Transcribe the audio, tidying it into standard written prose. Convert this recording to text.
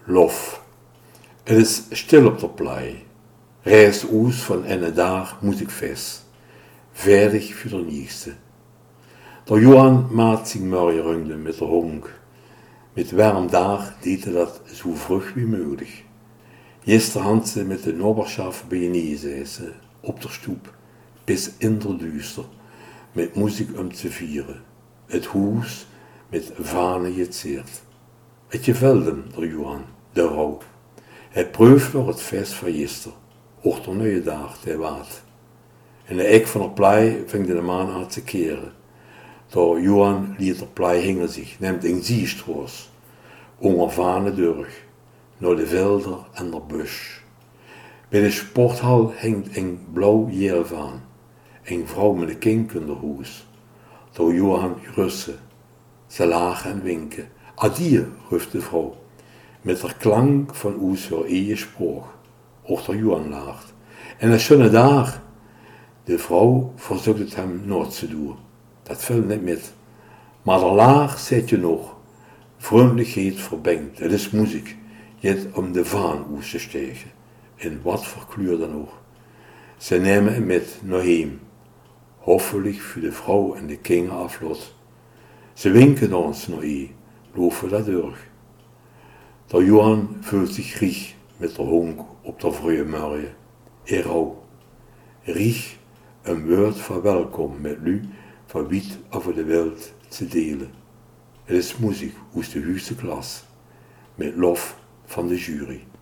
Lof. Het is stil op de plei. Reist uit van en daar moet ik vis. Verdig voor de nieuwste. De Johan maakt zich mooie runde met de honk. Met warm dag deed hij dat zo vroeg wie mogelijk. Gisterhand ze met de nobberschaf bij je neerzessen, op de stoep, bis in de duister, met muziek om te vieren. Het huis met vanen getseerd. Het gevelde hem, de Johan, de rouw. Het proeft door het feest van gister, ook de nieuwe dag, te waard. In de ek van de plei ving de maan aan te keren. De Johan liet de plei hingen zich, neemt een ziestroos, ongevanen durg, naar de velder en de bush. Bij de sporthal hangt een blauw jelvaan, een vrouw met een kind in de huis. De Johan russen, ze lachen en winken. Adieu, ruft de vrouw, met de klank van oes haar eigen sprook, ook de Johan lacht. En een schöne dag. De vrouw verzoekt het hem nooit te doen, dat viel niet met. Maar de laag zet je nog, vriendelijkheid verbengt, het is muziek, je om de vaan oes te stegen, in wat voor kleur dan ook. Ze nemen hem met naar heem, hoffelijk voor de vrouw en de kinderen aflot. Ze winken ons naar je, lopen dat door. De Johan voelt zich grieg met de honk op de vroege morgen. Rouw. Riech een woord van welkom met lu van wiet over de wereld te delen. Het is muziek uit de hoogste klas, met lof van de jury.